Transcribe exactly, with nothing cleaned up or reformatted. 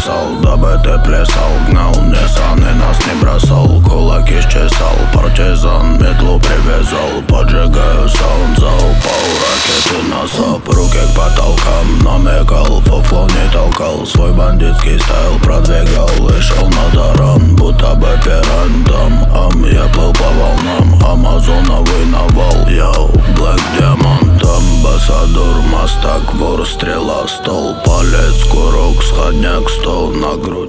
плясал, дабы ты плясал. Гнал Ниссан и нас не бросал, кулаки счесал. Партизан метлу привязал, поджигаю саунд-зал. Пол ракеты на сап, руки к потолкам намекал, фуфло не толкал. Свой бандитский стайл продвигал и шел на таран, будто бы пирантом. Ам, я плыл по волнам, амазоновый навал. Йоу, Блэк Диамант, амбассадор, мастак, вор, стрела, стол. Палец, курок, сходняк, стол на грудь.